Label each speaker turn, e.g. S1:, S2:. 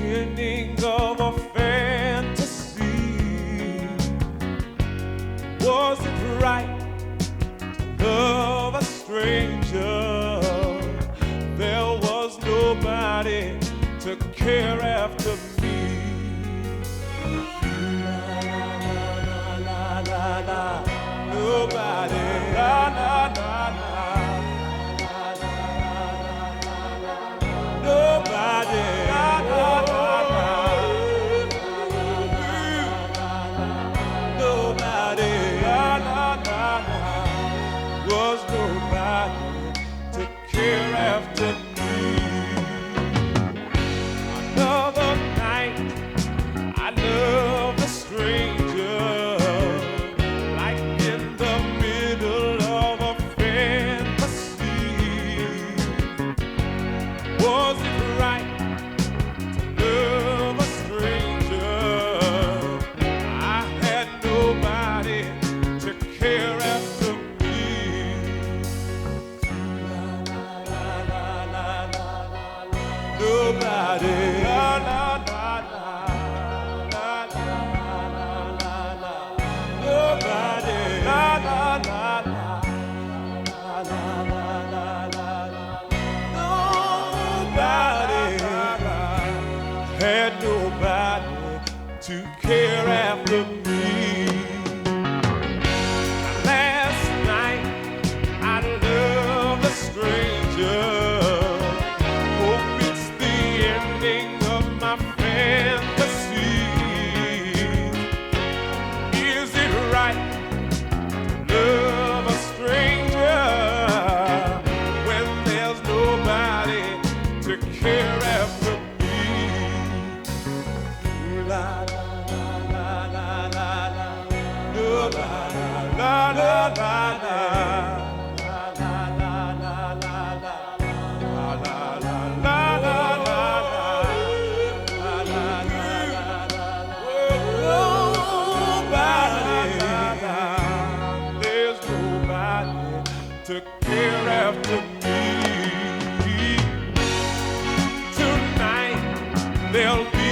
S1: ending of a fantasy. Was it right to love a stranger? There was nobody to care after me. Nobody. Nobody. Nobody. Was nobody to care after me. Another night, I love a stranger, like in the middle of a fantasy. Was it right to love a stranger? I had nobody to care after me. Nobody. Had nobody to care after me. Last night I loved a stranger. Hope it's the ending of my fantasy. Is it right to love a stranger when there's nobody to care after me? La la la la la la, nobody. La la la la, la la la la la, la la la la la la, la la la la. Nobody. There's nobody to care after me. Tonight there'll be